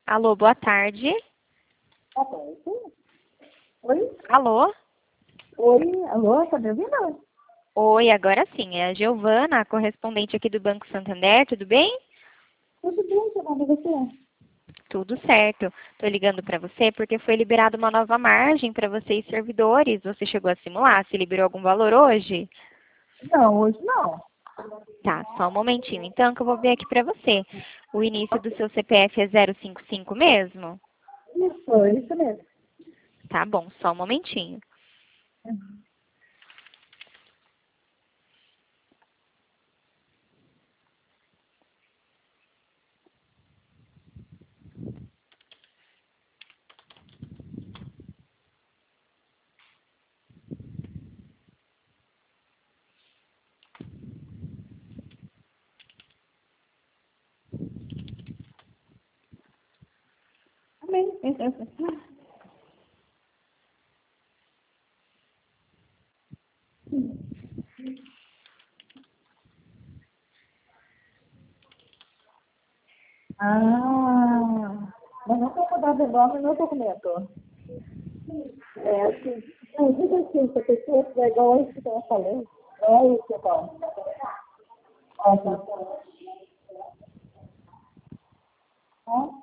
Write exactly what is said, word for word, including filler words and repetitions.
Alô, boa tarde. Tá bom. Oi? Alô? Oi? Alô? Tá me ouvindo? Oi, agora sim. É a Giovana, a correspondente aqui do Banco Santander, tudo bem? Tudo bem, Giovana, e você? Tudo certo. Estou ligando para você porque foi liberada uma nova margem para vocês servidores. Você chegou a simular? Se liberou algum valor hoje? Não, hoje não. Tá, só um momentinho então que eu vou ver aqui para você. O início do seu C P F é zero cinco cinco mesmo? Isso, isso mesmo. Tá bom, só um momentinho. Amém. Ah, mas não tem mudado o nome no documento. É assim, não, diga assim, se a pessoa tiver igual isso que eu falei, não é isso, então. Ótimo. Tá?